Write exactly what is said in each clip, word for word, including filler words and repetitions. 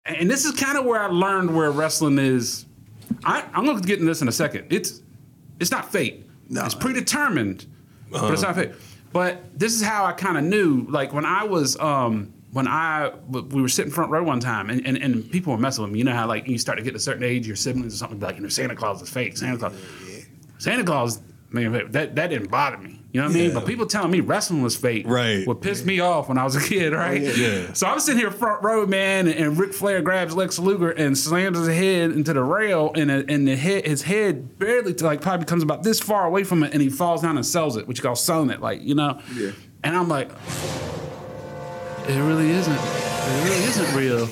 and this is kind of where I learned where wrestling is. I, I'm going to get into this in a second. It's it's not fate. No. It's predetermined, uh-huh. but it's not fate. But this is how I kind of knew. Like when I was, um, when I we were sitting front row one time, and, and, and people were messing with me. You know how like you start to get to a certain age, your siblings or something like, you know, Santa Claus is fake. Santa Claus, yeah. Santa Claus, man, that that didn't bother me. You know what yeah. I mean? But people telling me wrestling was fake right. would piss me off when I was a kid, right? Oh, yeah. yeah. So I was sitting here front row, man, and, and Ric Flair grabs Lex Luger and slams his head into the rail, and, a, and the head, his head barely, to like probably comes about this far away from it, and he falls down and sells it, which you call selling it, like, you know? Yeah. And I'm like, it really isn't. It really isn't real.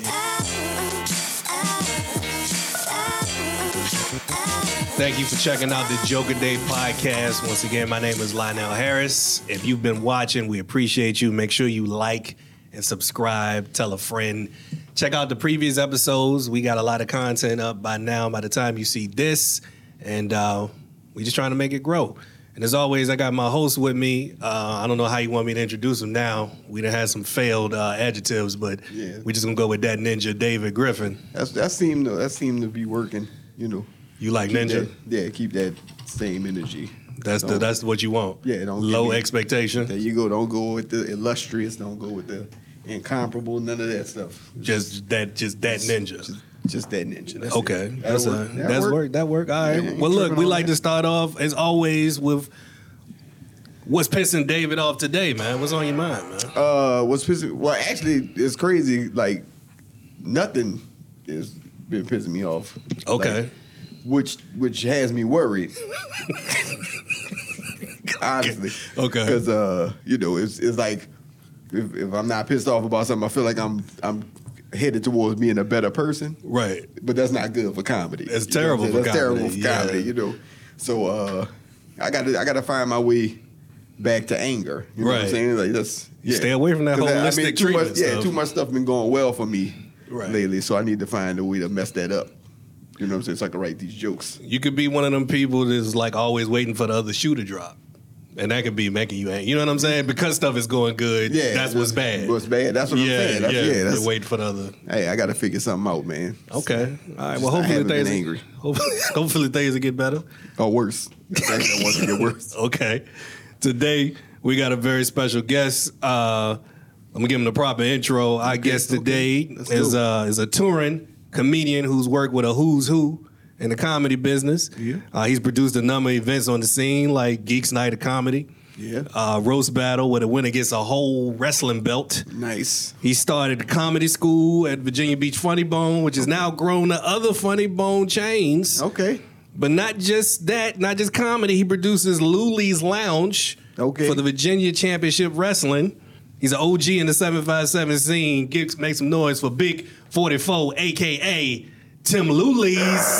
Thank you for checking out the Joker Day podcast. Once again, my name is Lionel Harris. If you've been watching, we appreciate you. Make sure you like and subscribe. Tell a friend. Check out the previous episodes. We got a lot of content up by now, by the time you see this. And uh, we're just trying to make it grow. And as always, I got my host with me. Uh, I don't know how you want me to introduce him now. We done had some failed uh, adjectives, but yeah. we're just going to go with that ninja, David Griffin. That's, that seemed to, that seemed to be working, you know. You like keep ninja? That, yeah, keep that same energy. That's the that's what you want. Yeah, don't low me, expectation. There you go. Don't go with the illustrious. Don't go with the incomparable. None of that stuff. Just that. Just that ninja. Just, just that ninja. That's okay, it. that's a work. that's work. work. That work. All right. Yeah, well, look, we like that. to start off as always with what's pissing David off today, man. What's on your mind, man? Uh, what's pissing? Well, actually, it's crazy. Like nothing has been pissing me off. Okay. Like, Which which has me worried, honestly. Okay. Because uh, you know, it's it's like if, if I'm not pissed off about something, I feel like I'm I'm headed towards being a better person. Right. But that's not good for comedy. It's terrible for that's comedy. terrible for comedy. Yeah. You know. So uh, I got to I got to find my way back to anger. You know right. what I'm saying? Like that's yeah. Stay away from that holistic I mean, too treatment much, stuff. Yeah, too much stuff been going well for me right. lately. So I need to find a way to mess that up. You know what I'm saying? So I can write these jokes. You could be one of them people that's like always waiting for the other shoe to drop. And that could be making you angry. You know what I'm saying? Because stuff is going good, yeah, that's what's bad. What's bad. That's what yeah, I'm saying. That's, yeah, yeah that's, you're waiting for the other. Hey, I got to figure something out, man. Okay. All right. Well, hopefully things, angry. Hopefully, hopefully things will get better. Or worse. I want to get worse. Okay. Today, we got a very special guest. Uh, I'm going to give him the proper intro. Our okay, guest today okay. is, uh, is a touring comedian who's worked with a who's who in the comedy business. Yeah. Uh, he's produced a number of events on the scene like Geeks Night of Comedy. Yeah. Uh, Roast Battle where the winner gets a whole wrestling belt. Nice. He started comedy school at Virginia Beach Funny Bone, which has now grown to other Funny Bone chains. Okay. But not just that, not just comedy. He produces Luli's Lounge okay. for the Virginia Championship Wrestling. He's an O G in the seven five seven scene. Gives, make some noise for Big forty-four, a k a. Tim Lulis.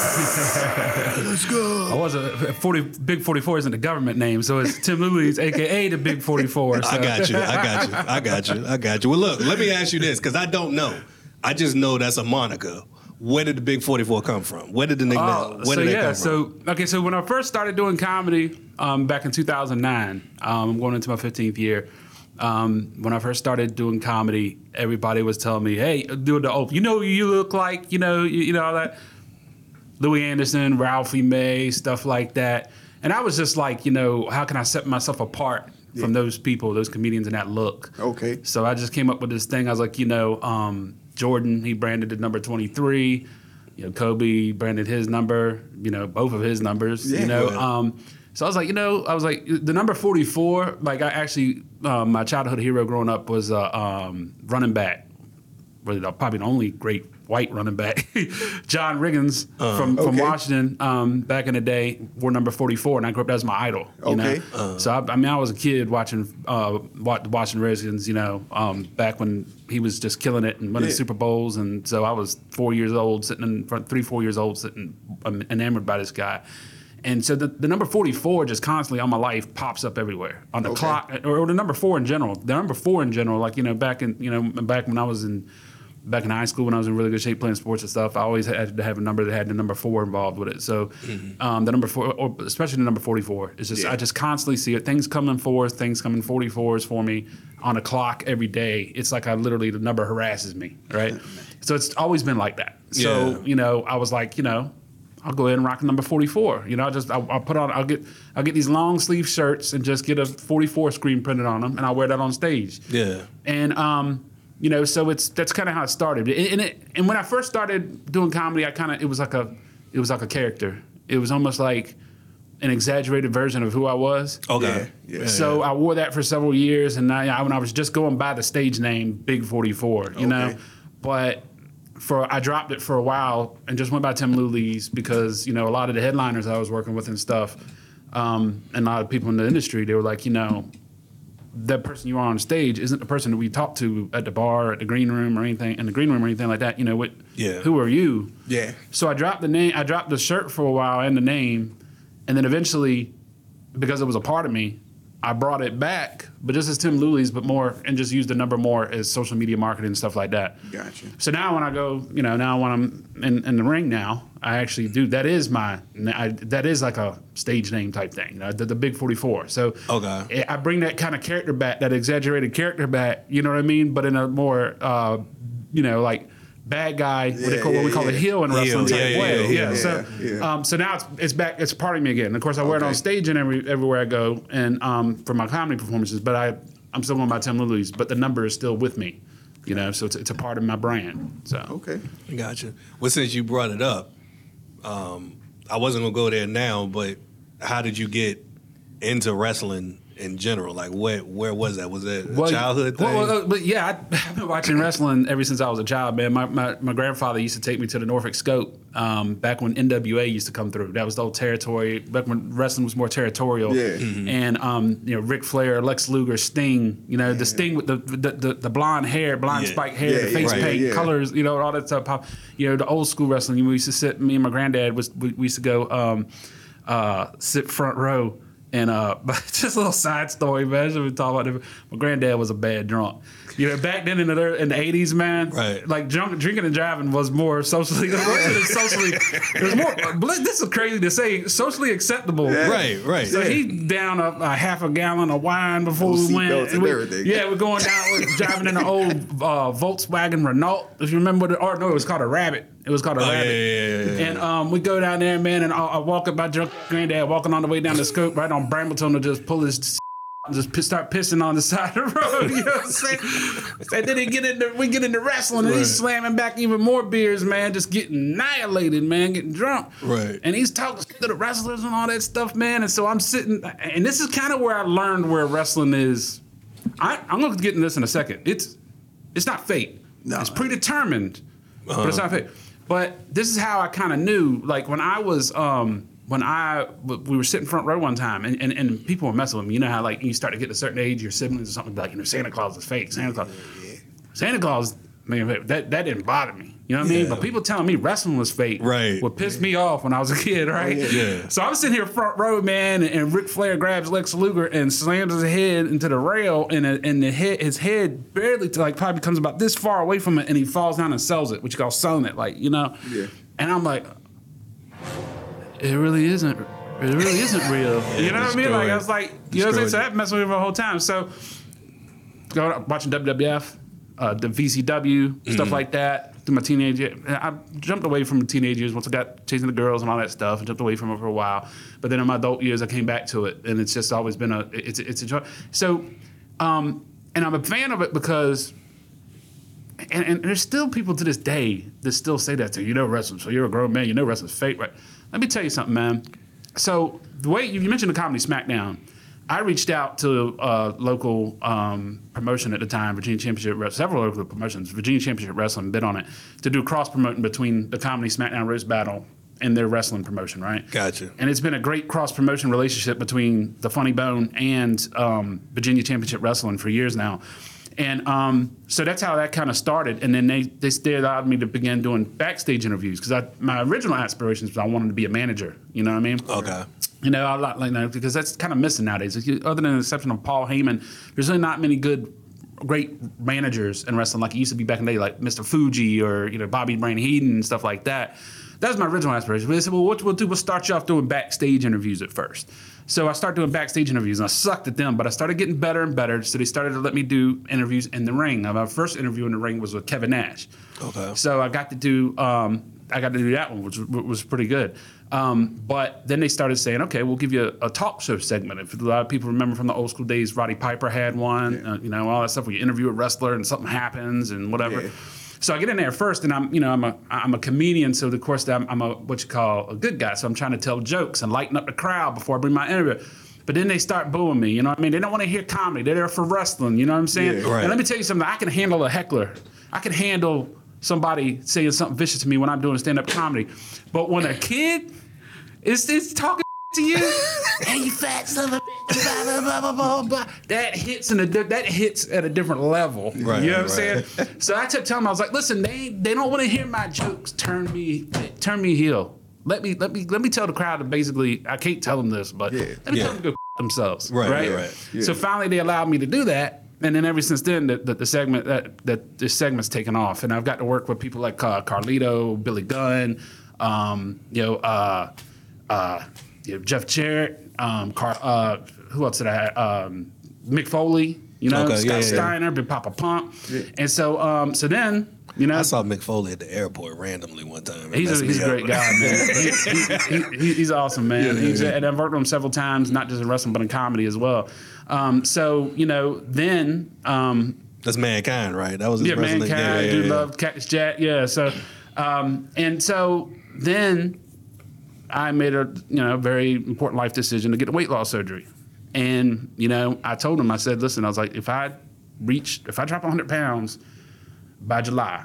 Let's go. I was a forty Big forty-four isn't a government name, so it's Tim Lulis, a k a the Big forty-four. So. I got you. I got you. I got you. I got you. Well, look, let me ask you this, because I don't know. I just know that's a moniker. Where did the Big forty-four come from? Where did the nickname? Uh, where so did yeah, come so from? okay, so when I first started doing comedy um, back in two thousand nine, um, I'm going into my fifteenth year. Um, when I first started doing comedy, everybody was telling me, "Hey, do the open. You know who you look like. You know, you, you know all that." Louis Anderson, Ralphie May, stuff like that. And I was just like, you know, how can I set myself apart yeah. from those people, those comedians, and that look? Okay. So I just came up with this thing. I was like, you know, um, Jordan, he branded it number twenty-three. You know, Kobe branded his number. You know, both of his numbers. Yeah. You know. Um, So I was like, you know, I was like, the number forty-four, like I actually, um, my childhood hero growing up was uh, um, running back. Really, probably the only great white running back, John Riggins uh, from, from okay. Washington um, back in the day, wore number forty-four, and I grew up, that was my idol. You okay. know? Uh, so, I, I mean, I was a kid watching uh, watching Redskins, you know, um, back when he was just killing it and winning yeah. Super Bowls. And so I was four years old, sitting in front, three, four years old, sitting um, enamored by this guy. And so the, the number forty-four just constantly on my life pops up everywhere on the okay. clock, or, or the number four in general. The number four in general, like, you know, back in, you know, back when I was in back in high school when I was in really good shape playing sports and stuff, I always had to have a number that had the number four involved with it. So mm-hmm. um, the number four, or especially the number forty-four, is just yeah. I just constantly see it. Things come in fours, things come in forty-fours for me on a clock every day. It's like I literally the number harasses me, right? So it's always been like that. So yeah. you know, I was like, you know, I'll go ahead and rock number forty-four. You know, I just I'll, I'll put on I'll get I'll get these long sleeve shirts and just get a forty-four screen printed on them, and I'll wear that on stage. Yeah. And um, you know, so it's that's kind of how it started. And, and it and when I first started doing comedy, I kind of it was like a it was like a character. It was almost like an exaggerated version of who I was. Okay. Yeah. yeah. So I wore that for several years, and I, when I was just going by the stage name Big forty-four, you okay. know, but. For I dropped it for a while and just went by Tim Lulis because you know a lot of the headliners I was working with and stuff, um, and a lot of people in the industry, they were like, you know, that person you are on stage isn't the person that we talk to at the bar, at the green room, or anything in the green room or anything like that. You know, what? Yeah. Who are you? Yeah. So I dropped the name. I dropped the shirt for a while and the name, and then eventually, because it was a part of me, I brought it back, but just as Tim Lulis, but more, and just used the number more as social media marketing and stuff like that. Gotcha. So now when I go, you know, now when I'm in, in the ring now, I actually do, that is my, I, that is like a stage name type thing, you know, the, the Big forty-four. So okay. I bring that kind of character back, that exaggerated character back, you know what I mean? But in a more, uh, you know, like, bad guy, yeah, what, they call, yeah, what we call yeah. a heel in wrestling Heel, type yeah, way. yeah, Yeah, yeah, so yeah. Um, so now it's it's back. It's part of me again. Of course, I wear okay. it on stage and every everywhere I go, and um, for my comedy performances. But I I'm still going by Tim Lulis, but the number is still with me. You know, so it's it's a part of my brand. So okay, gotcha. Well, since you brought it up, um, I wasn't gonna go there now, but how did you get into wrestling in general? Like, where where was that? Was that a well, childhood thing? Well, well, but yeah, I, I've been watching wrestling ever since I was a child, man. My, my my grandfather used to take me to the Norfolk Scope um, back when N W A used to come through. That was the old territory, back when wrestling was more territorial. Yeah. Mm-hmm. And, um, you know, Ric Flair, Lex Luger, Sting, you know, yeah. the Sting with the the, the, the blonde hair, blonde yeah. spiked hair, Yeah, the face right, paint, yeah. colors, you know, all that stuff. Pop, you know, the old school wrestling. We used to sit, me and my granddad, was we, we used to go um, uh, sit front row. And uh, just a little side story, man. We talk about it. My granddad was a bad drunk. You know, back then in the in the eighties, man, right. like drunk, drinking and driving was more socially, it wasn't socially, it was more, this is crazy to say, socially acceptable. Yeah. Right, right. So yeah. he down a, a half a gallon of wine before Those we went. and And we, everything. yeah, we're going down, we're driving in an old uh, Volkswagen Renault, if you remember, the, or no, it was called a Rabbit. It was called a oh, Rabbit. Yeah, yeah, yeah, yeah. And um, we go down there, man, and I, I walk up my drunk granddad, walking on the way down the scope, right on Brambleton, to just pull his just piss, start pissing on the side of the road. You know what I'm saying? And then they get into, we get into wrestling, and right. he's slamming back even more beers, man, just getting annihilated, man, getting drunk. Right. And he's talking to the wrestlers and all that stuff, man. And so I'm sitting, and this is kind of where I learned where wrestling is. I, I'm going to get into this in a second. It's it's not fate. No. It's predetermined, uh-huh. but it's not fate. But this is how I kind of knew, like when I was, um, when I, we were sitting front row one time and, and, and people were messing with me. You know how like you start to get to a certain age, your siblings or something, like, you know, Santa Claus is fake. Santa Claus. Yeah, yeah. Santa Claus, man, that, that didn't bother me. You know what I mean? Yeah. But people telling me wrestling was fake right. would piss me off when I was a kid, right? Oh, yeah. Yeah. So I'm sitting here front row, man, and, and Ric Flair grabs Lex Luger and slams his head into the rail, and, a, and the head, his head barely, to like probably comes about this far away from it, and he falls down and sells it, which you call selling it, like, you know? Yeah. And I'm like, it really isn't. It really isn't real. Yeah, you know what I mean? Like I was like, you know what I'm saying? So Destroyed. that messed with me the whole time. So going watching W W F, uh, the V C W, Mm-hmm. stuff like that. Through my teenage years, I jumped away from the teenage years once I got chasing the girls and all that stuff. I jumped away from it for a while. But then in my adult years, I came back to it, and it's just always been a it's it's a joy. So, um, and I'm a fan of it because. And, and there's still people to this day that still say that to you. You know wrestling, so you're a grown man. You know wrestling's fake, right? Let me tell you something, man. So the way you mentioned the Comedy Smackdown, I reached out to a local um, promotion at the time, Virginia Championship Wrestling, several local promotions, Virginia Championship Wrestling, bid on it to do cross promoting between the Comedy Smackdown Roast Battle and their wrestling promotion, right? Gotcha. And it's been a great cross promotion relationship between the Funny Bone and um, Virginia Championship Wrestling for years now. And um, so that's how that kind of started. And then they, they, they allowed me to begin doing backstage interviews because my original aspirations was I wanted to be a manager. You know what I mean? Okay. You know, I like, like because that's kind of missing nowadays. Other than the exception of Paul Heyman, there's really not many good great managers in wrestling, like it used to be back in the day, like Mister Fuji or you know Bobby Brain Heenan and stuff like that. That was my original aspiration. But they said, well, what we'll do, we'll start you off doing backstage interviews at first. So I started doing backstage interviews, and I sucked at them, but I started getting better and better. So they started to let me do interviews in the ring. Now, my first interview in the ring was with Kevin Nash. Okay. So I got to do, um, I got to do that one, which was pretty good. Um, but then they started saying, okay, we'll give you a, a talk show segment. If a lot of people remember from the old school days, Roddy Piper had one, yeah. uh, you know, all that stuff where you interview a wrestler and something happens and whatever. Yeah. So I get in there first, and I'm, you know, I'm a, I'm a comedian. So of course, I'm, I'm a what you call a good guy. So I'm trying to tell jokes and lighten up the crowd before I bring my interview. But then they start booing me. You know what I mean? They don't want to hear comedy. They're there for wrestling. You know what I'm saying? Yeah, right. And let me tell you something. I can handle a heckler. I can handle somebody saying something vicious to me when I'm doing stand-up comedy. But when a kid is, is talking to you, hey, you fat son of a bitch, blah, blah, blah, blah, blah, blah. That hits in a that hits at a different level. Right, you know what I'm right. saying? So I kept telling them, I was like, listen, they they don't want to hear my jokes. Turn me turn me heel. Let me let me let me tell the crowd that basically I can't tell them this, but yeah. let me yeah. tell them to go themselves. Right, right. right, right. Yeah. So finally they allowed me to do that. And then ever since then, the, the, the segment that, that this segment's taken off, and I've got to work with people like uh, Carlito, Billy Gunn, um, you know, uh, uh, you know, Jeff Jarrett, um, Car, uh, who else did I have? Um, Mick Foley, you know, Okay, Scott yeah, yeah. Steiner, Big Papa Pump, Yeah. and so um, so then. You know, I saw Mick Foley at the airport randomly one time. It he's messed a, he's me a great up. guy, man. he, he, he, he's awesome, man. Yeah, he's, yeah. And I've worked with him several times, not just in wrestling, but in comedy as well. Um, so, you know, then... Um, That's Mankind, right? That was his yeah, wrestling. Mankind, yeah, yeah, Dude yeah. Love, Cactus Jack, yeah. So, um, and so then I made a, you know, very important life decision to get a weight loss surgery. And, you know, I told him, I said, listen, I was like, if I reach, if I drop one hundred pounds by July,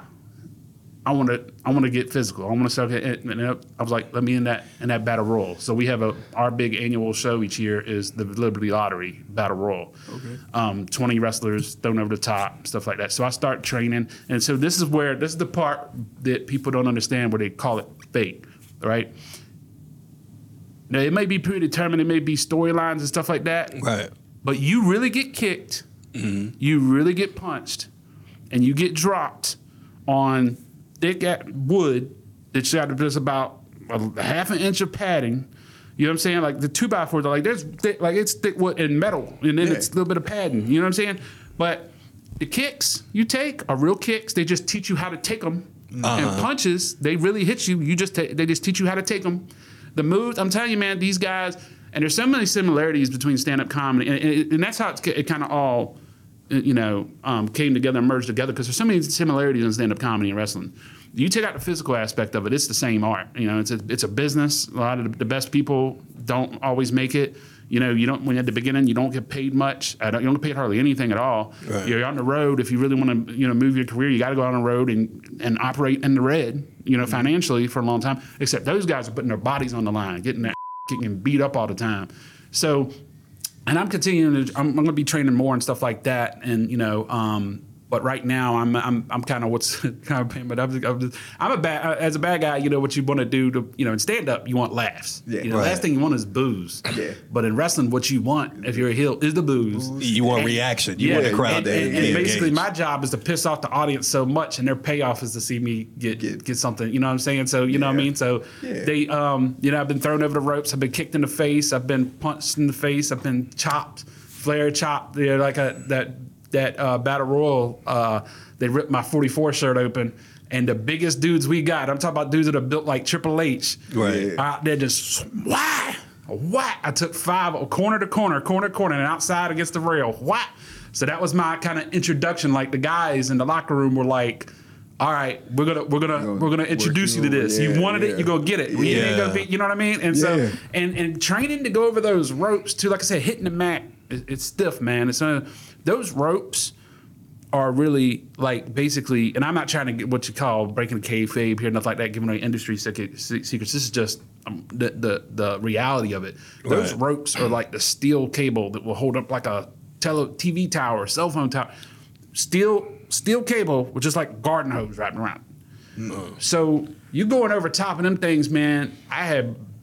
I want to I want to get physical. I want to start getting, and I was like, let me in that in that battle royal. So we have a our big annual show each year is the Liberty Lottery Battle Royal. Okay. Um, twenty wrestlers thrown over the top, stuff like that. So I start training, and so this is where this is the part that people don't understand where they call it fake, right? Now it may be predetermined, it may be storylines and stuff like that, Right. but you really get kicked, mm-hmm. you really get punched, and you get dropped on thick wood that's got just about a half an inch of padding. You know what I'm saying? Like the two by fours are like there's thick, like it's thick wood and metal, and then Yeah. it's a little bit of padding. You know what I'm saying? But the kicks you take are real kicks. They just teach you how to take them. Uh-huh. And punches, they really hit you. You just ta- they just teach you how to take them. The moves, I'm telling you, man, these guys, and there's so many similarities between stand-up comedy, and, and, and that's how it's, it kind of all, you know, um, came together and merged together because there's so many similarities in stand-up comedy and wrestling. You take out the physical aspect of it, it's the same art. You know, it's a it's a business. A lot of the, the best people don't always make it. You know, you don't when at the beginning you don't get paid much. I don't, you don't get paid hardly anything at all. Right. You're on the road. If you really want to, you know, move your career, you got to go on the road and and operate in the red. You know, financially for a long time. Except those guys are putting their bodies on the line, getting that getting beat up all the time. So, and I'm continuing. To, I'm, I'm going to be training more and stuff like that. And you know. Um, But right now, I'm I'm I'm kind of what's kind of pain, but I'm, I'm, just, I'm a bad as a bad guy. You know what you want to do to you know in stand up, you want laughs. Yeah. You know, Right. last thing you want is booze. Yeah. But in wrestling, what you want if you're a heel is the booze. You want And- reaction. You yeah, want the crowd and, to and, be and basically, engaged. my job is to piss off the audience so much, and their payoff is to see me get Get- get something. You know what I'm saying? So you know what I Yeah. mean? So Yeah. they, um, you know, I've been thrown over the ropes. I've been kicked in the face. I've been punched in the face. I've been chopped, flare chopped. You know, like a that that uh, battle royal. Uh, they ripped my forty-four shirt open. And the biggest dudes we got, I'm talking about dudes that are built like Triple H. Right. Out there just whack, whack. I took five corner to corner, corner to corner, and outside against the rail. Whack. So that was my kind of introduction. Like the guys in the locker room were like, "All right, we're gonna we're gonna Gonna we're gonna work introduce you you to over, this. yeah, you wanted yeah. it, you go get it. You ain't Yeah. gonna be, you know what I mean? And so Yeah. and and training to go over those ropes too. Like I said, hitting the mat, it, it's stiff, man. It's uh, those ropes are really like basically, and I'm not trying to get what you call breaking the kayfabe here, nothing like that, giving away industry secret, secrets. This is just um, the, the the reality of it. Those Right. ropes are like the steel cable that will hold up like a tele, T V tower, cell phone tower. Steel steel cable with just like garden hose wrapped around. So you going over top of them things, man. I had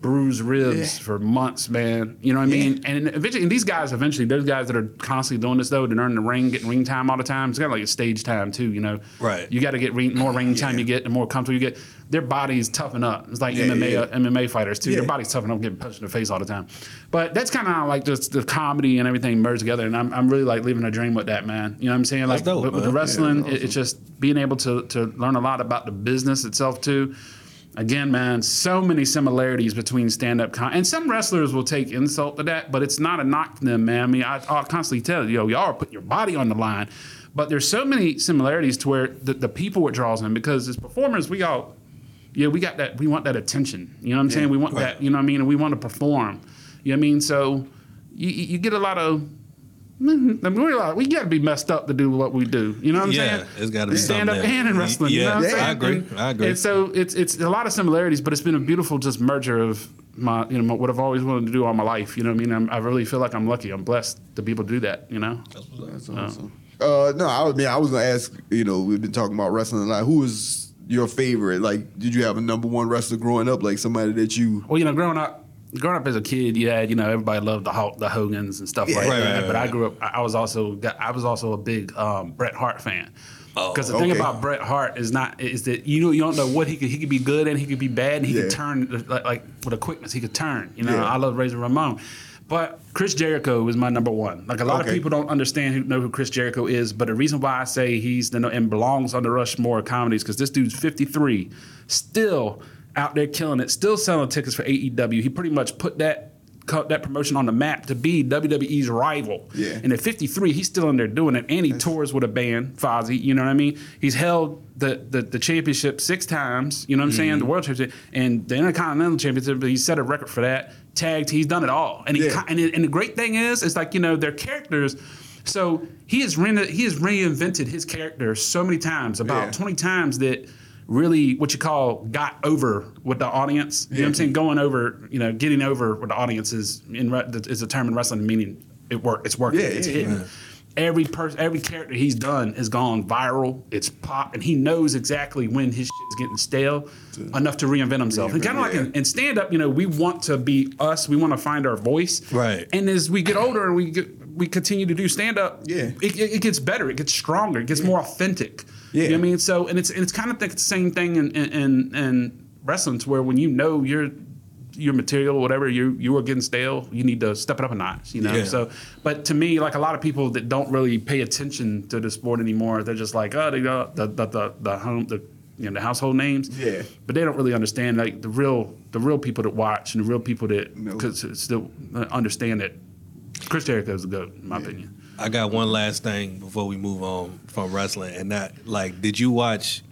bruised ribs Yeah. for months, man. You know what I Yeah. mean? And eventually, and these guys eventually, those guys that are constantly doing this though, that are in the ring, getting ring time all the time. It's kind of like a stage time too, you know. Right. You got to get ring, more ring time Yeah. you get, the more comfortable you get. Their bodies toughen up. It's like Yeah, M M A yeah. M M A fighters too. Yeah. Their bodies toughen up, getting punched in the face all the time. But that's kind of how like just the comedy and everything merged together. And I'm I'm really like living a dream with that, man. You know what I'm saying? Like That's dope, with, with the man. wrestling, Yeah, that's it- it's just being able to to learn a lot about the business itself too. Again, man, so many similarities between stand-up com- and some wrestlers will take insult to that, but it's not a knock to them, man. I mean, I, I'll constantly tell you, yo, y'all are putting your body on the line, but there's so many similarities to where the, the people it draws in, because as performers, we all, yeah, we got that, we want that attention. You know what I'm saying? We want right. that, you know what I mean? And we want to perform. You know what I mean? So you, you get a lot of. I mean, we're like, we got to be messed up to do what we do. You know what I'm Yeah, saying? it's gotta be stand up something there. and in wrestling. Yeah, you know what I'm yeah, saying? I agree. And, I agree. And so it's it's a lot of similarities, but it's been a beautiful just merger of my you know my, what I've always wanted to do all my life. You know what I mean? I'm, I really feel like I'm lucky. I'm blessed to be able to do that. You know? That's awesome. Uh, no, I was, man, I was gonna ask. You know, we've been talking about wrestling a lot. Who was your favorite? Like, did you have a number one wrestler growing up? Like somebody that you? Well, you know, growing up. Growing up as a kid, you had, you know, everybody loved the Hulk, the Hogans and stuff Yeah. like Right, that. right, but right. I grew up. I I was also got, I was also a big um, Bret Hart fan. Oh, Because the thing okay. about Bret Hart is not is that you know you don't know what he could he could be good and he could be bad and he Yeah. could turn like, like with a quickness he could turn. You know, Yeah. I love Razor Ramon. But Chris Jericho is my number one. Like a lot Okay. of people don't understand who know who Chris Jericho is, but the reason why I say he's the and belongs on the Rushmore of comedies because this dude's fifty-three, still out there killing it, still selling tickets for A E W. He pretty much put that cut that promotion on the map to be W W E's rival. Yeah. And at fifty-three, he's still in there doing it, and he tours with a band, Fozzy. You know what I mean? He's held the the, the championship six times. You know what I'm saying? The world championship and the Intercontinental Championship. He set a record for that. Tagged, he's done it all. And he Yeah. and, it, and the great thing is, it's like you know their characters. So he has re- he has reinvented his character so many times, about Yeah. twenty times that. Really, what you call got over with the audience. You know what I'm Yeah. saying? Going over, you know, getting over with the audience is in re- is a term in wrestling meaning it work. It's working. Yeah, it's yeah, hitting. yeah. Every person, every character he's done has gone viral. It's pop, and he knows exactly when his shit is getting stale enough to reinvent himself. And kind of like yeah. in, in stand up, you know, we want to be us. We want to find our voice. Right. And as we get older and we get, we continue to do stand up, Yeah. it, it, it gets better. It gets stronger. It gets more authentic. Yeah. You know what I mean? So, and it's and it's kind of think it's the same thing in in, in, in wrestling, to where when you know your your material, whatever you you are getting stale, you need to step it up a notch. You know. Yeah. So, but to me, like a lot of people that don't really pay attention to the sport anymore, they're just like, oh, they got the the the, the home the. You know, the household names, Yeah. but they don't really understand like the real, the real people that watch and the real people that No. could still understand that Chris Jericho is the GOAT, in my opinion. I got one last thing before we move on from wrestling, and that like, did you watch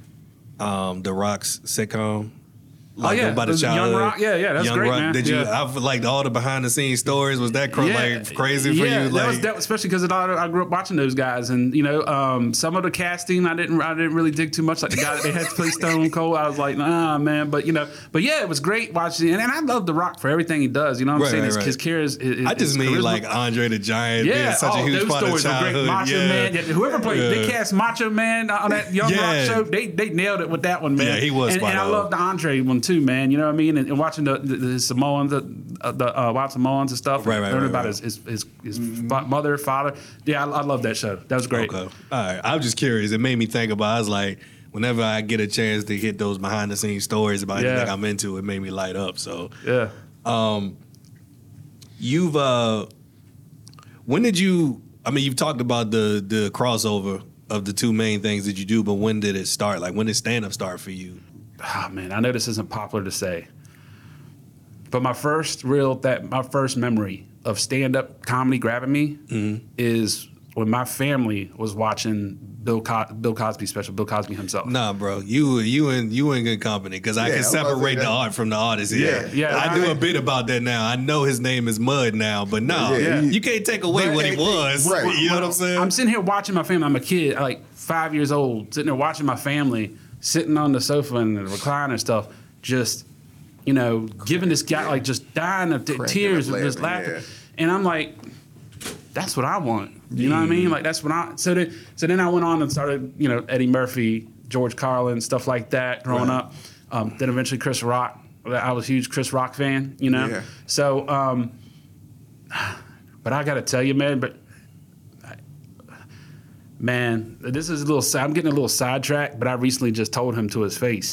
um, The Rock's sitcom? Like, yeah. about his Young childhood? Rock? Yeah, yeah, that's Young great, Rock. man. Did you? Yeah. I've like all the behind the scenes stories. Was that cra- like crazy for yeah, you? that Like, was, that was especially because I grew up watching those guys, and you know, um, some of the casting I didn't, I didn't really dig too much. Like the guy that they had to play Stone Cold, I was like, nah, man. But you know, but yeah, it was great watching, and, and I love The Rock for everything he does. You know what I'm Right, saying? right, his, right. his care is, is I just his mean charisma. like Andre the Giant being Yeah, such oh, a huge those part of stories were childhood. great. Macho yeah. Man, yeah, whoever played, they Yeah. cast Macho Man on that Young Yeah. Rock show. They they nailed it with that one, man. Yeah, he was And, spot and I on. love the Andre one too, man. You know what I mean? And, and watching the, the, the Samoans, the, uh, the uh, Wild Samoans and stuff, Right, right, learning right, about right. his his, his, his fa- mother, father. Yeah, I, I love that show. That was great. Okay. All right. I was just curious. It made me think about. I was like, whenever I get a chance to hit those behind the scenes stories about Yeah. anything I'm into, it made me light up. So, Yeah. um, you've uh, when did you? I mean, you've talked about the the crossover of the two main things that you do, but when did it start? Like, when did stand up start for you? Oh man, I know this isn't popular to say, but my first real that my first memory of stand up comedy grabbing me Mm-hmm. is when my family was watching Bill Co- Bill Cosby special, Bill Cosby himself. Nah, bro, you you in you in good company because I Yeah, can I was about to say separate the that. art from the artist. Yeah, Yeah, I do I- a bit about that now. I know his name is Mud now, but no, Yeah, you he- can't take away Right, what he right, was. right. You know what I'm saying? I'm sitting here watching my family. I'm a kid, like five years old, sitting there watching my family, sitting on the sofa and the recliner and stuff, just, you know, giving this guy, like, just dying of t- Cracking tears up of just laughing, laughing. yeah. And I'm like, that's what I want. You know what I mean? Like, that's what I, so then, so then I went on and started, you know, Eddie Murphy, George Carlin, stuff like that growing Right. up. Um, then eventually Chris Rock. I was a huge Chris Rock fan, you know. Yeah. So, um, but I got to tell you, man, but man, this is a little. I'm getting a little sidetracked, but I recently just told him to his face.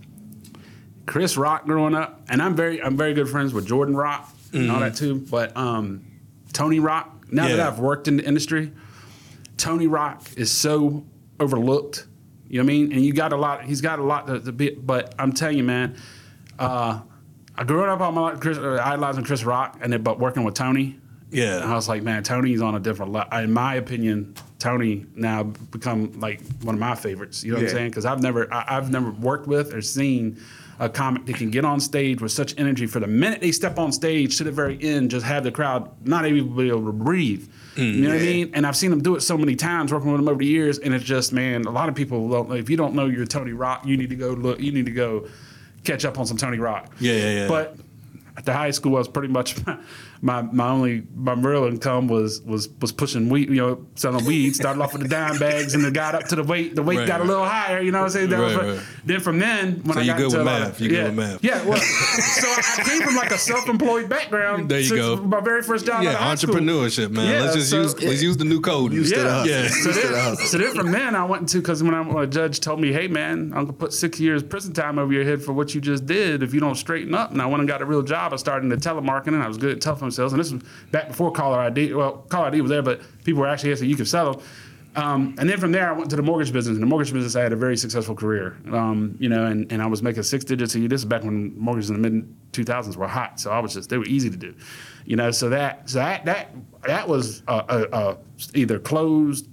Chris Rock growing up, and I'm very, I'm very good friends with Jordan Rock and Mm-hmm. all that too. But um, Tony Rock. Now Yeah. that I've worked in the industry, Tony Rock is so overlooked. You know what I mean? And you got a lot. He's got a lot to, to be. But I'm telling you, man, uh, I grew up all my life Chris, uh, idolizing Chris Rock, and then but working with Tony. Yeah. And I was like, man, Tony's on a different level. In my opinion, Tony now become like one of my favorites. You know what Yeah. I'm saying? Because I've never, I, I've never worked with or seen a comic that can get on stage with such energy for the minute they step on stage to the very end, just have the crowd not even be able to breathe. You know what I yeah. mean? And I've seen him do it so many times, working with him over the years, and it's just, man, a lot of people don't. If you don't know you're Tony Rock, you need to go look. You need to go catch up on some Tony Rock. Yeah, yeah, yeah. But at the high school, I was pretty much my my only my real income was was was pushing weed, you know, selling weed. Started off with the dime bags, and it got up to the weight. The weight Right, got a right. little higher. You know what I'm saying? That was Right, what- right. Then from then, when So I you got good into with a lot math. of- You good yeah, with math. Yeah. Well, so I came from like a self-employed background. There you since go. My very first job. Yeah, out of high school. entrepreneurship, man. Yeah, let's just so- use let's use the new code. Used to the Yeah, hustle. Yeah. So Used to the then, hustle. so then from then I went into, because when, I- when a judge told me, hey man, I'm gonna put six years prison time over your head for what you just did if you don't straighten up. And I went and got a real job. I started in telemarketing. I was good at telephone sales, and this was back before caller I D. Well, caller I D was there, but people were actually asking you could sell them. Um, and then from there, I went to the mortgage business. In the mortgage business, I had a very successful career. Um, you know, and, and I was making six digits a year. This is back when mortgages in the mid two thousands were hot. So I was just, they were easy to do. You know, so that so that that that was uh, uh, uh, either closed.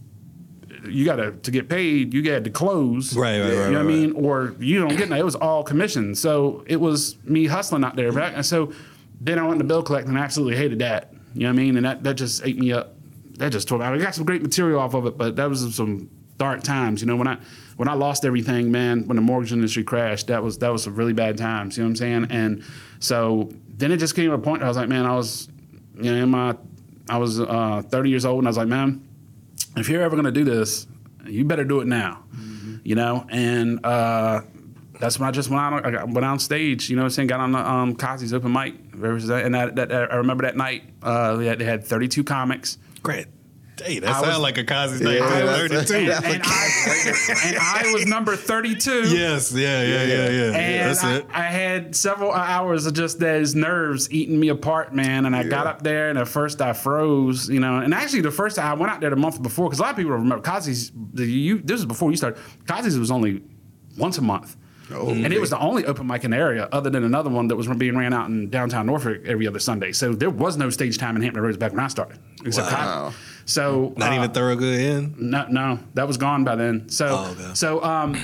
You got to to get paid. You got to close. Right, right, right, You know right, what I mean? Or you don't get that. It was all commission. So it was me hustling out there. Right? And so then I went to bill collect and I absolutely hated that. You know what I mean? And that, that just ate me up. That just tore me out. I got some great material off of it, but that was some dark times. You know, when I when I lost everything, man, when the mortgage industry crashed, that was that was some really bad times. You know what I'm saying? And so then it just came to a point where I was like, man, I was, you know, in my, I was uh, thirty years old, and I was like, man, if you're ever gonna do this, you better do it now. Mm-hmm. You know, and uh, that's when I just went out. I got, went on stage. You know what I'm saying? Got on the um, Cosby's open mic. And that, that, I remember that night. Uh, they, had, they had thirty-two comics. Great. Hey, that I sounds was- like a Cosby night. Yeah, too. that's- thirty-two. And, and, I, and I was number thirty-two. Yes, yeah, yeah, yeah, yeah. And That's I, it. I had several hours of just those nerves eating me apart, man. And I got up there, and at first I froze, you know. And actually, the first time I went out there the month before, because a lot of people remember Cosby's. The, you, this was before you started. Cosby's was only once a month. Oh, And okay. it was the only open mic in the area, other than another one that was being ran out in downtown Norfolk every other Sunday. So there was no stage time in Hampton Roads back when I started, except Wow. Cosby. So Not uh, even Thorogood Inn. no, no, that was gone by then. So, Oh, okay. so, um,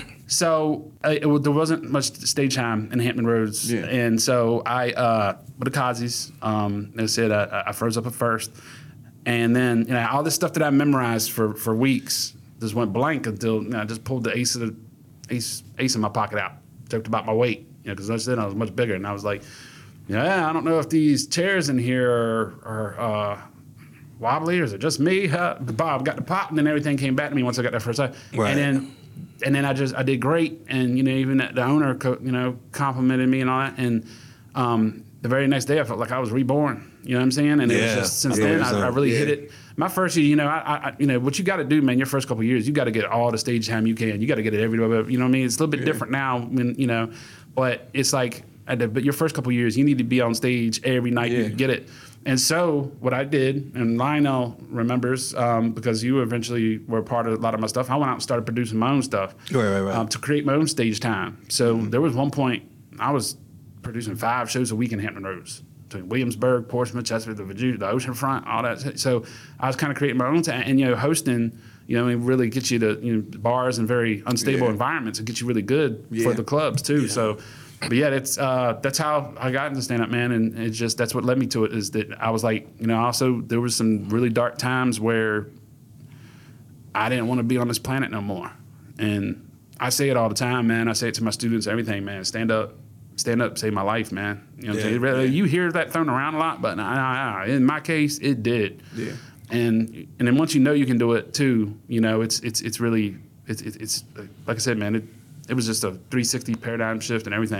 so uh, it, wa- there wasn't much stage time in Hampton Roads, Yeah. and so I, uh, with the Cosby's, um, as I said, I, I froze up at first, and then you know all this stuff that I memorized for for weeks just went blank until you know, I just pulled the ace of the ace ace in my pocket out, joked about my weight, you know, because then I was much bigger, and I was like, yeah, I don't know if these chairs in here are. are uh, wobbly, or is it just me? Huh? Bob got the pop, and then everything came back to me once I got that first time. Right. And then, and then I just I did great, and you know even the owner co- you know complimented me and all that, and um, the very next day I felt like I was reborn. You know what I'm saying? And it was Yeah, just since I then believe I, so. I really hit Yeah. it. My first year, you know, I, I you know what you got to do, man. Your first couple of years, you got to get all the stage time you can. You got to get it everywhere. You know what I mean? It's a little bit different now, when you know, but it's like. At the, but your first couple of years, you need to be on stage every night. Yeah. You get it. And so what I did, and Lionel remembers, um, because you eventually were part of a lot of my stuff, I went out and started producing my own stuff. Right, right, right. Um, to create my own stage time. So there was one point I was producing five shows a week in Hampton Roads. Between Williamsburg, Portsmouth, Chesapeake, the Virginia, the oceanfront, all that. So I was kind of creating my own time. And, you know, hosting, you know, it really gets you to you know, bars and very unstable Yeah. environments and gets you really good Yeah. for the clubs, too. So... But yeah, it's uh, that's how I got into stand up, man, and it's just that's what led me to it. Is that I was like, you know, also there was some really dark times where I didn't want to be on this planet no more, and I say it all the time, man. I say it to my students, everything, man. Stand up, stand up, save my life, man. You know, what I'm Yeah, saying? Really, you hear that thrown around a lot, but I, I, in my case, it did. Yeah. And and then once you know you can do it too, you know, it's it's it's really it's it's, it's like I said, man. It, It was just a three sixty paradigm shift and everything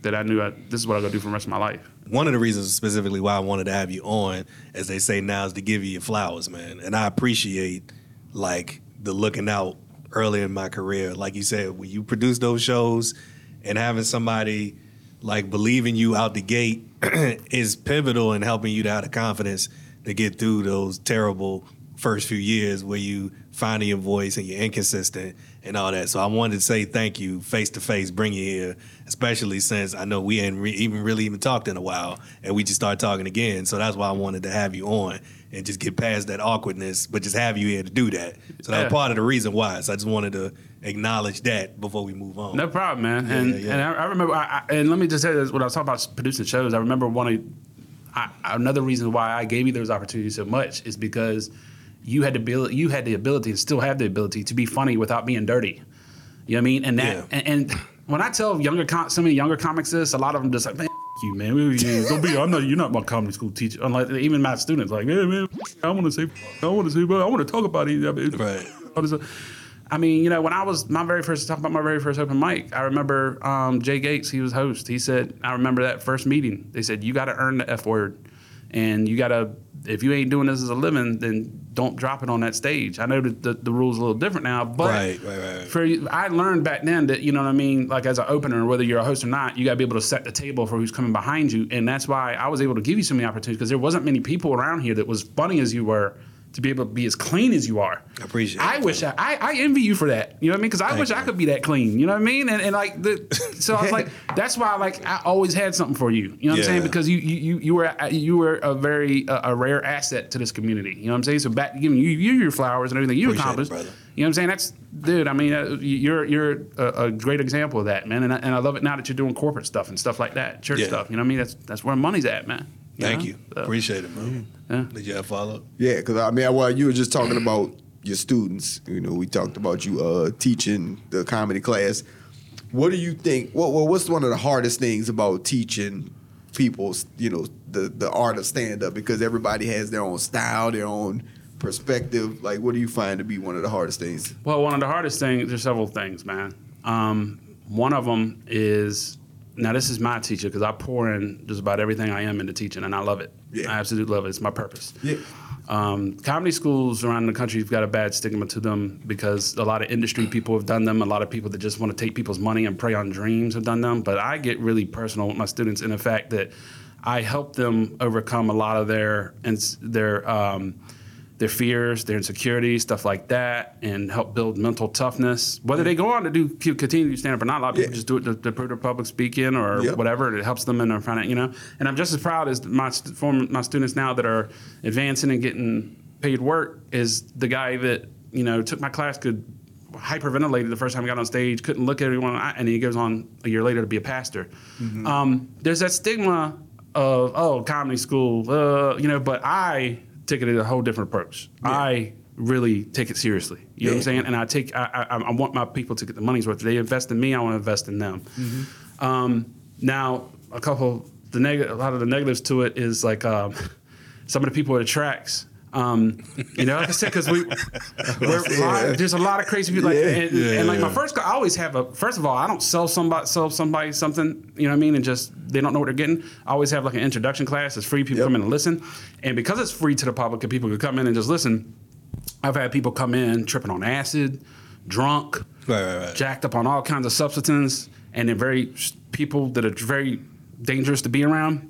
that I knew I, this is what I'm gonna do for the rest of my life. One of the reasons specifically why I wanted to have you on, as they say now, is to give you your flowers, man. And I appreciate like the looking out early in my career. Like you said, when you produce those shows and having somebody like believe in you out the gate is pivotal in helping you to have the confidence to get through those terrible first few years where you finding your voice and you're inconsistent and all that. So I wanted to say thank you face to face, bring you here, especially since I know we ain't re- even really even talked in a while and we just started talking again. So that's why I wanted to have you on and just get past that awkwardness, but just have you here to do that. So that's Yeah. part of the reason why. So I just wanted to acknowledge that before we move on. No problem, man. Yeah, and yeah, yeah. and I, I remember, I, I, and let me just say this: when I was talking about producing shows, I remember one of I, another reason why I gave you those opportunities so much is because you had the ability, you had the ability, and still have the ability to be funny without being dirty. You know what I mean? And that, Yeah. and, and when I tell younger, com- some of the younger comics this, a lot of them just like, man, f- you, man. Don't be. I'm not. You're not my comedy school teacher. Unlike even my students, like, man, man, I want to say, I want to say, but I want to talk about it. I mean, Right. all this- I mean, you know, when I was my very first talk about my very first open mic, I remember um, Jay Gates. He was host. He said, I remember that first meeting. They said, you got to earn the F word, and you got to. If you ain't doing this as a living, then don't drop it on that stage. I know that the, the rules are a little different now, but Right, right, right, right. for I learned back then that, you know what I mean, like as an opener, whether you're a host or not, you got to be able to set the table for who's coming behind you, and that's why I was able to give you so many opportunities because there wasn't many people around here that was funny as you were to be able to be as clean as you are. I appreciate it, I wish I, I, I envy you for that. You know what I mean? Because I Thank wish you. I could be that clean. You know what I mean? And, and like, the, so I was like, that's why like I always had something for you. You know what I'm saying? Yeah. Because you you you, you were you were a very uh, a rare asset to this community. You know what I'm saying? So back giving you you your flowers and everything you Appreciate it, accomplished. brother. You know what I'm saying? That's dude. I mean, uh, you're you're a, a great example of that, man. And I, and I love it now that you're doing corporate stuff and stuff like that, church Yeah. stuff. You know what I mean? That's that's where money's at, man. Thank know? you. So, Appreciate it, man. Yeah. Did you have follow up? Yeah, because I mean, while you were just talking about your students, you know, we talked about you uh, teaching the comedy class. What do you think? What well, what's one of the hardest things about teaching people, you know, the the art of stand up? Because everybody has their own style, their own perspective. Like, what do you find to be one of the hardest things? Well, one of the hardest things, there's several things, man. Um, one of them is, now this is my teacher because I pour in just about everything I am into teaching, and I love it. Yeah. I absolutely love it. It's my purpose. Yeah. Um, comedy schools around the country have got a bad stigma to them because a lot of industry people have done them. A lot of people that just want to take people's money and prey on dreams have done them. But I get really personal with my students in the fact that I help them overcome a lot of their ins- their um, their fears, their insecurities, stuff like that, and help build mental toughness. Whether they go on to do continue to stand up or not, a lot of people Yeah. just do it to, to prove their public speaking or Yep. whatever. It helps them in their front end, you know. And I'm just as proud as my st- form, my students now that are advancing and getting paid work is the guy that you know took my class, could hyperventilated the first time he got on stage, couldn't look at everyone, and he goes on a year later to be a pastor. Mm-hmm. Um, there's that stigma of oh comedy school, uh, you know, but I take it a whole different approach. I really take it seriously. You know what I'm Yeah. saying? And I take I, I, I want my people to get the money's worth. They invest in me, I want to invest in them. Mm-hmm. Um, now, a couple the neg- a lot of the negatives to it is like um, some of the people it attracts. Um, you know, like I said, because we, we're a lot, there's a lot of crazy people. Like, Yeah. and, Yeah, and like my yeah. first, I always have a. First of all, I don't sell somebody sell somebody something. You know what I mean? And just they don't know what they're getting. I always have like an introduction class. It's free. People Yep. come in and listen, and because it's free to the public and people can come in and just listen. I've had people come in tripping on acid, drunk, Right, right, right. jacked up on all kinds of substances, and they're very people that are very dangerous to be around.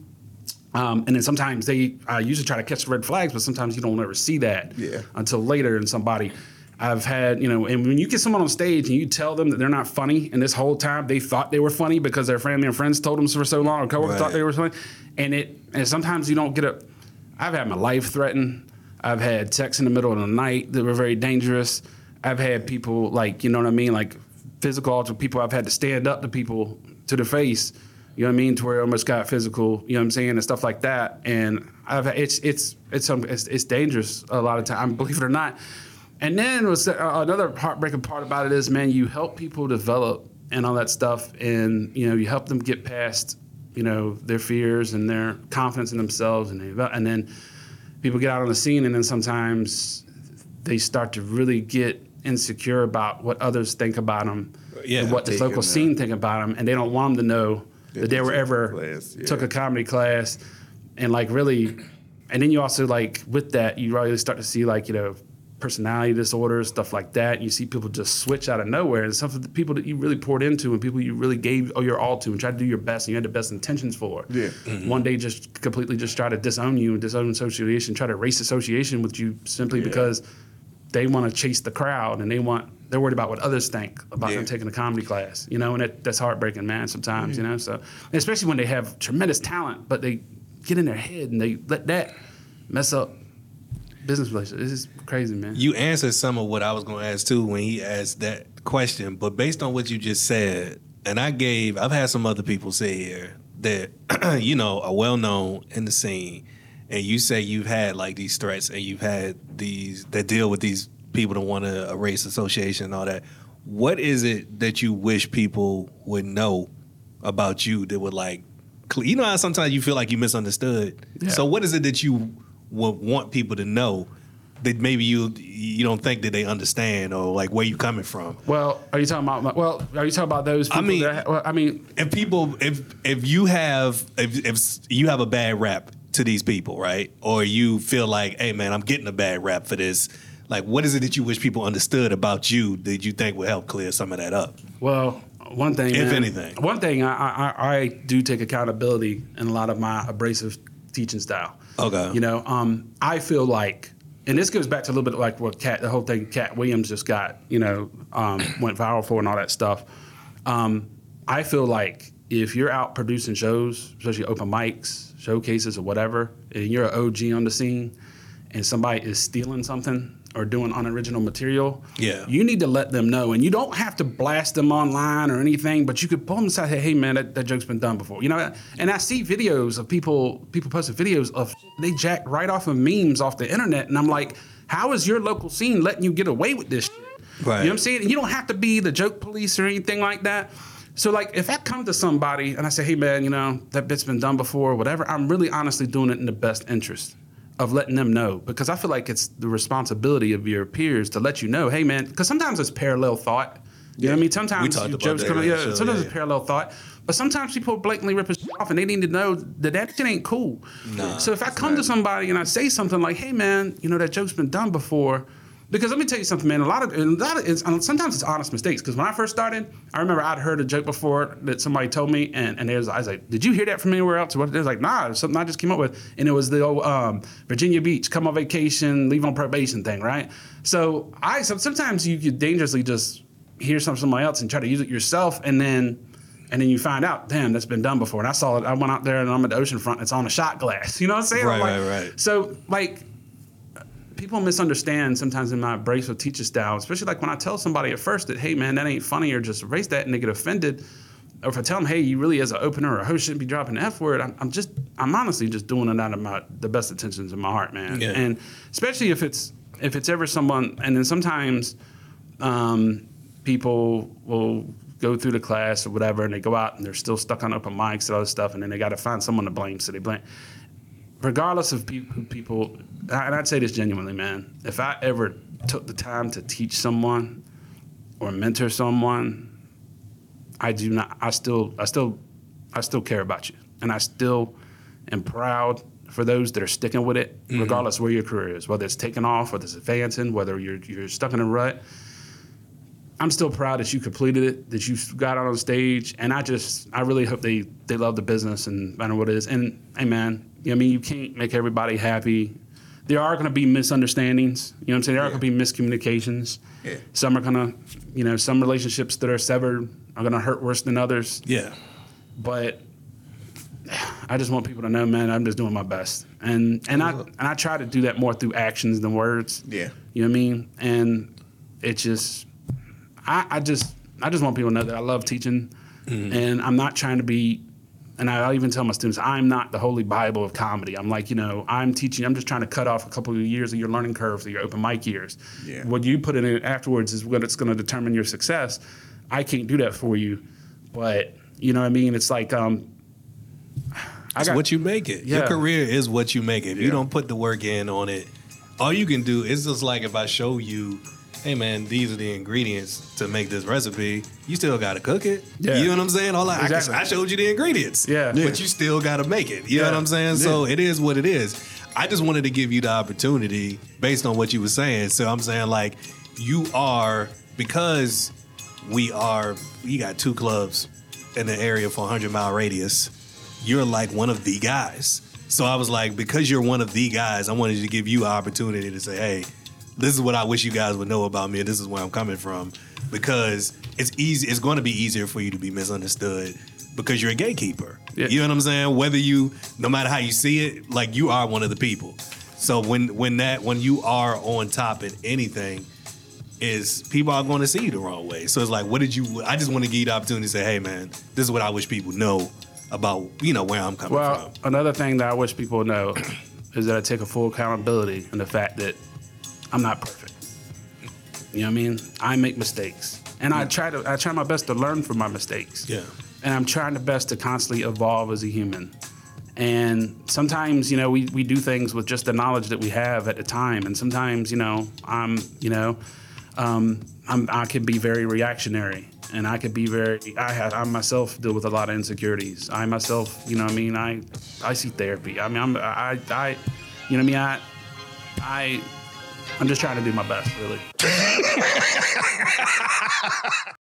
Um, and then sometimes they, I usually try to catch the red flags, but sometimes you don't ever see that Yeah. until later in somebody. I've had, you know, and when you get someone on stage and you tell them that they're not funny, and this whole time they thought they were funny because their family and friends told them for so long, or coworkers Right. thought they were funny, and it, and sometimes you don't get a. I've had my life threatened. I've had texts in the middle of the night that were very dangerous. I've had people like, you know what I mean, like physical alter people. I've had to stand up to people to the face. You know what I mean? To where it almost got physical. You know what I'm saying, and stuff like that. And I've it's it's it's um, it's, it's dangerous a lot of time. Believe it or not. And then was uh, another heartbreaking part about it is, man, you help people develop and all that stuff, and you know you help them get past you know their fears and their confidence in themselves, and they, and then people get out on the scene, and then sometimes they start to really get insecure about what others think about them, Yeah, and what the taking local that. scene think about them, and they don't want them to know that they were ever class, yeah. took a comedy class, and like really, and then you also like with that you really start to see like you know personality disorders, stuff like that. You see people just switch out of nowhere, and some of the people that you really poured into and people you really gave your all to and tried to do your best and you had the best intentions for. Yeah. Mm-hmm. One day just completely just try to disown you and disown association, try to erase association with you simply yeah. because they want to chase the crowd and they want they're worried about what others think about yeah. them taking a comedy class, you know, and it, that's heartbreaking, man, sometimes, mm-hmm. you know. So especially when they have tremendous talent, but they get in their head and they let that mess up business relationships. This is crazy, man. You answered some of what I was going to ask too when he asked that question, but based on what you just said, and I gave, I've had some other people say here that you know are well known in the scene, and you say you've had like these threats and you've had these that deal with these people that want to erase association and all that. What is it that you wish people would know about you that would like, you know how sometimes you feel like you misunderstood? Yeah. So what is it that you would want people to know that maybe you you don't think that they understand, or like where you coming from? Well, are you talking about? Well, are you talking about those people? I mean, that, well, I mean, if people, if if you have if if you have a bad rap to these people, right, or you feel like, hey man, I'm getting a bad rap for this. Like, what is it that you wish people understood about you that you think would help clear some of that up? Well, one thing, if man, anything, one thing, I, I I do take accountability in a lot of my abrasive teaching style. Okay. You know, um, I feel like, and this goes back to a little bit like what Cat, the whole thing Cat Williams just got, you know, um, went viral for and all that stuff. Um, I feel like if you're out producing shows, especially open mics, showcases or whatever, and you're an O G on the scene and somebody is stealing something or doing unoriginal material, yeah, you need to let them know. And you don't have to blast them online or anything, but you could pull them aside and say, hey man, that, that joke's been done before. You know, and I see videos of people, people posting videos of they jacked right off of memes off the internet. And I'm like, how is your local scene letting you get away with this shit? Right. You know what I'm saying? And you don't have to be the joke police or anything like that. So like if I come to somebody and I say, hey man, you know, that bit's been done before or whatever, I'm really honestly doing it in the best interest of letting them know, because I feel like it's the responsibility of your peers to let you know, hey man, because sometimes it's parallel thought. You yeah. know what I mean? Sometimes jokes come, yeah, show, sometimes yeah. it's parallel thought, but sometimes people blatantly rip us off and they need to know that that shit ain't cool. Nah, so if I come right. to somebody and I say something like, hey man, you know, that joke's been done before, because let me tell you something, man, a lot of, a lot of it's, sometimes it's honest mistakes, because when I first started, I remember I'd heard a joke before that somebody told me, and, and was, I was like, did you hear that from anywhere else? They was like, nah, it's something I just came up with, and it was the old um, Virginia Beach, come on vacation, leave on probation thing, right? So I so sometimes you could dangerously just hear something from somebody else and try to use it yourself, and then and then you find out, damn, that's been done before. And I saw it, I went out there and I'm at the ocean front, it's on a shot glass, you know what I'm saying? Right, like, right, right. So like, people misunderstand sometimes in my abrasive teacher style, especially like when I tell somebody at first that, hey man, that ain't funny, or just erase that, and they get offended. Or if I tell them, hey, you really as an opener or a host shouldn't be dropping the F word, I'm, I'm just, I'm honestly just doing it out of my, the best intentions in my heart, man. Yeah. And especially if it's, if it's ever someone, and then sometimes um, people will go through the class or whatever, and they go out and they're still stuck on open mics and other stuff, and then they got to find someone to blame, so they blame. Regardless of pe- who people, and I'd say this genuinely, man, if I ever took the time to teach someone or mentor someone, I do not, I still, I still, I still care about you. And I still am proud for those that are sticking with it, mm-hmm. regardless of where your career is, whether it's taking off, whether it's advancing, whether you're you're stuck in a rut. I'm still proud that you completed it, that you got out on stage, and I just, I really hope they, they love the business and I know what it is. And, hey, man, you know what I mean, you can't make everybody happy. There are going to be misunderstandings. You know what I'm saying? There are yeah. going to be miscommunications. Yeah. Some are going to, you know, some relationships that are severed are going to hurt worse than others. Yeah. But I just want people to know, man, I'm just doing my best. And and I and I try to do that more through actions than words. Yeah. You know what I mean? And it just, I, I just, I just want people to know that I love teaching, mm-hmm. and I'm not trying to be, and I even tell my students, I'm not the holy Bible of comedy. I'm like, you know, I'm teaching, I'm just trying to cut off a couple of years of your learning curve, of your open mic years. Yeah. What you put in it afterwards is what it's going to determine your success. I can't do that for you, but you know what I mean? It's like, um, It's got, what you make it. Yeah. Your career is what you make it. If yeah. you don't put the work in on it, all you can do is just like if I show you hey man, these are the ingredients to make this recipe. You still got to cook it. Yeah. You know what I'm saying? All I, Exactly. I, I showed you the ingredients. Yeah. But Yeah. you still got to make it. You Yeah. know what I'm saying? Yeah. So it is what it is. I just wanted to give you the opportunity based on what you were saying. So I'm saying like you are, because we are, we got two clubs in the area for a hundred mile radius. You're like one of the guys. So I was like, because you're one of the guys, I wanted to give you an opportunity to say, hey, this is what I wish you guys would know about me, and this is where I'm coming from. Because it's easy, it's going to be easier for you to be misunderstood because you're a gatekeeper. Yeah. You know what I'm saying? Whether you, no matter how you see it, like you are one of the people. So when when that when you are on top in anything, is people are going to see you the wrong way. So it's like, what did you? I just want to give you the opportunity to say, hey man, this is what I wish people know about, you know, where I'm coming Well, from. another thing that I wish people know is that I take a full accountability in the fact that I'm not perfect. You know what I mean? I make mistakes, and I try to I try my best to learn from my mistakes. Yeah. And I'm trying the best to constantly evolve as a human. And sometimes, you know, we, we do things with just the knowledge that we have at the time. And sometimes, you know, I'm, you know, um, I'm, I can be very reactionary, and I could be very, I have, I myself deal with a lot of insecurities. I myself, you know what I mean? I, I see therapy. I mean, I'm, I, I, you know what I mean? I, I, I'm just trying to do my best, really.